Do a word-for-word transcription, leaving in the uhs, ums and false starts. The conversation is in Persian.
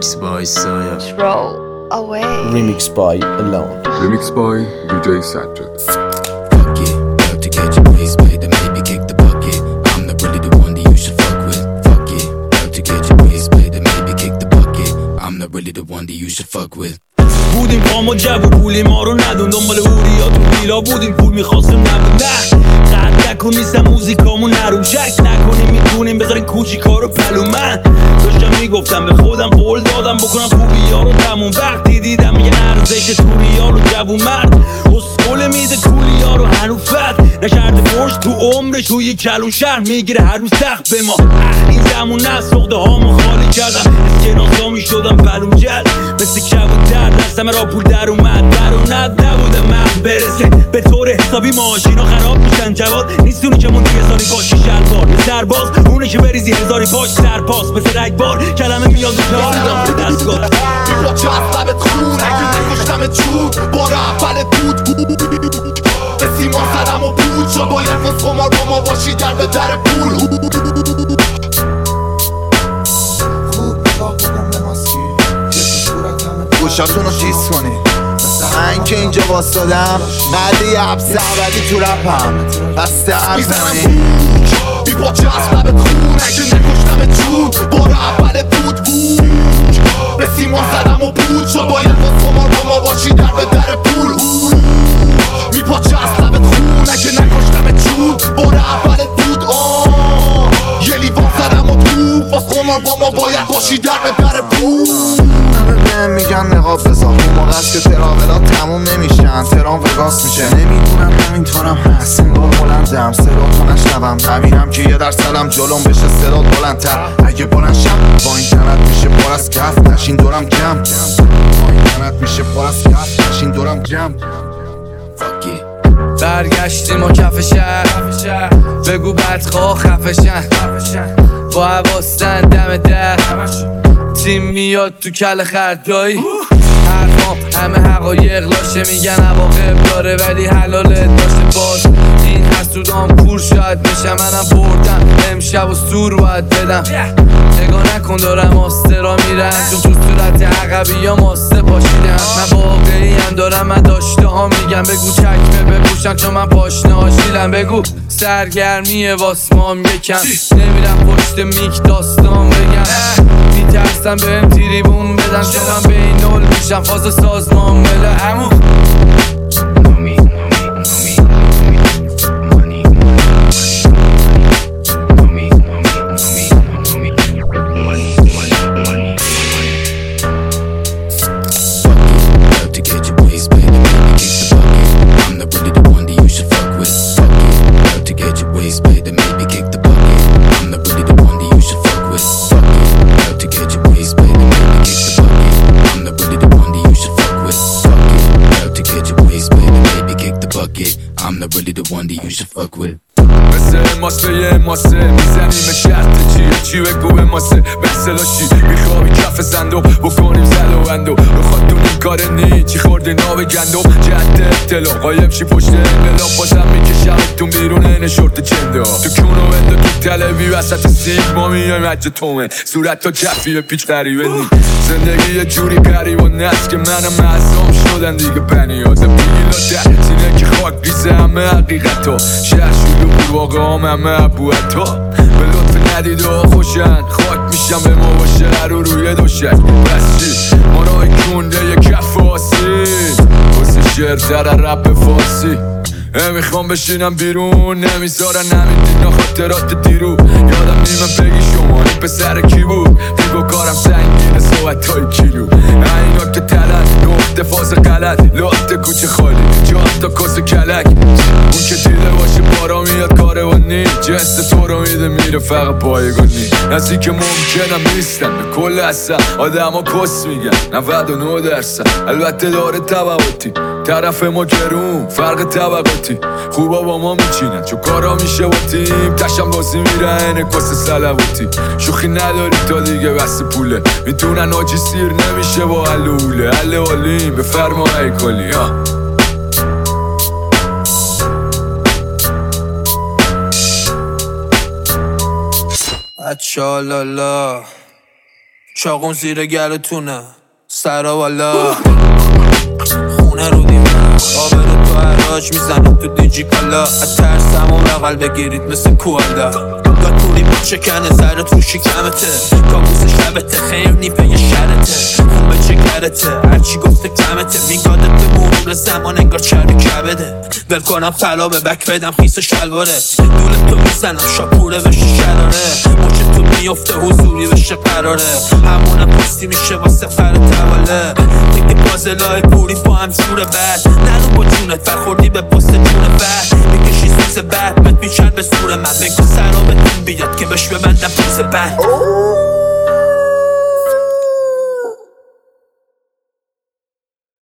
Remix by Saya. Throw away. Remix by Alone. Remix by D J Sajjad. Fuck it, love to catch a breeze, play the maybe kick the bucket. I'm not really the one that you should fuck with. Fuck it, love to catch a breeze, play the maybe kick the bucket. I'm not really the one that you should fuck with. بودیم پام و جب و پولی ما رو ندون دنبال اوریا تو ویلا بودیم پول میخواستم نبود نه قد نکن نیستم موزیکامون نروم شک نکنیم میتونیم بذاریم کوچیکا رو پلو من داشتم میگفتم به خودم قول دادم بکنم خوبیا رو تموم وقتی دیدم یه ارزش توریا رو جوون مرد اسکول میده کولیا رو هنوفت نشرده فرش تو عمرش توی کلون شهر میگیره هر روز سخت به ما این زمون نه سخته هامو خالی کردم اسکناسا میشدم پلوم جد مثل کبود در دستم را پول در اومد در و ند نبوده من برسه به طور حسابی ماشینا خراب میشن جواد نیستونی که من توی هزاری باشی شلوار یه سرباز اونه که بریزی هزاری پاش سرپاس مثل رگبار کلمه میاد و کاردم به دستگاه بیرا جذبت خون اگه نکشتم چود بار اول بود بود به سیمان زدم و بود شا باید فز خمار با ما باشی در به در پول گوشاتون رو چیز کنی من که اینجا باستادم بعد یه حبس عبدی تو رپم بسته حرف کنی بی با جذبت خون اگه نکشتم چود بار اول بود بود به سیمان زدم و بود شا باید فز خمار با ما باشی در به در پول بی با جذبت خون اگه نکشتم چود بار اول بود آه یه لیوان زدم و تو فز خمار با ما باید باشی در به در پول میگن نقاب بزار اون موقع است که تراولات تموم نمیشن ترام وگاس میشه نمیدونم همینطورم هست انگار بلندم صدا تو نشنوم همینم که یه در سلم جلوم بشه صدا بلندتر اگه بلند شم با این تنت میشه پر از کف نشین دورم جمع با این تنت میشه پر از کف نشین دورم جمع برگشتیم و کف شهر بگو بدخواه خفشن با حواستن دم در تیم میاد تو کل خردایی حرفام همه حقایق لاشه میگن عواقب داره ولی حلاله داشته باز این حسودام کور شاید بشه منم بردم امشب و سور باید بدم نگاه نکن دارم آسترا میرم چون تو صورت عقبی یا ماسته پاشیدم من واقعی هم دارم من داشته ها میگم بگو چکمه بپوشن چون من پاشنه هاشیلم بگو سرگرمیه واسمام یکم نمیرم پشت میک داستان بگم میترسم بهم تریبون بدن چون من به این نول میشم فاز سازمان بله همون I'm not really the one that you should fuck with. مثل ماسه یه ماسه میزنیم شرط چیه چی بگو به ماسه مثلاشی میخوابی کف صندوق بکنیم زل و اندو رو خودتون این کار نی چی خورده ناب گندم جد اطلاع قایم شی پشت انقلاب بازم میکشمتون بیرون این شورت چنده تو کونو بنده تو تلوی وسط سیگما میایم عجه تومه صورت تا کفیه پیچ قریبه نی زندگی یه جوری قریب و نست که منم معصوم شدن دیگه بنیازم بیلا در سینه که خاک ریزه همه حقیقتا شهر شروع بود واقع هم همه عبوهتا به لطف ندید و خوشن خاک میشم به ما باشه رو روی دوشک بس چی مارای کنده یه کف آسی واسه شعر در رپ فارسی نمیخوام بشینم بیرون نمیذارن نمیدید خاطرات دیرو یادم نیمه بگی شما این پسر کی بود دیگو کارم سنگینه صحبت های کیلو اینا که تلت نقطه فاز غلط لحظه کوچه خالی جان تا کس کلک اون که دیده باشه بارا میاد کاروانی جست تو رو میده میره فقط پایگانی نزدیک ممکنم نیستم به کل اصلا آدم ها کس میگن نود و نه درصد البته داره طبقاتی طرف ما گرون فرق طبقاتی خوبا با ما میچینن چون کارا میشه با تیم تشم بازی میرن کس سلواتی شوخی نداری تا دیگه بس پوله میتونن آجی سیر نمیشه با علوله عله علیم به فرما ای کلی ها اچالالا چاقم زیر گلتونه سرا والا خونه رو دیمه آبرو تو حراج میزنم تو دیجی کالا از ترسم اون بغل بگیرید مثل کوالا گاتوری با چکنه زرت رو شکمته کابوس شبته خیر نیپه یه شرته خون به چکرته هرچی گفته کمته میگاده به مرور زمان انگار چربی کبده ول کنم طلا به بک بدم خیس شلواره دول تو میزنم شاپوره بشه شراره موچه تو میفته حضوری بشه قراره همونم پستی میشه واسه فر تواله دیگه پازلای پوری با هم جور بعد نرو با جونت برخوردی به پست جون بعد میکشی سوز بعد بهت میچن به سور من بگو سرابتون بیاد که بهش ببندم پوز بعد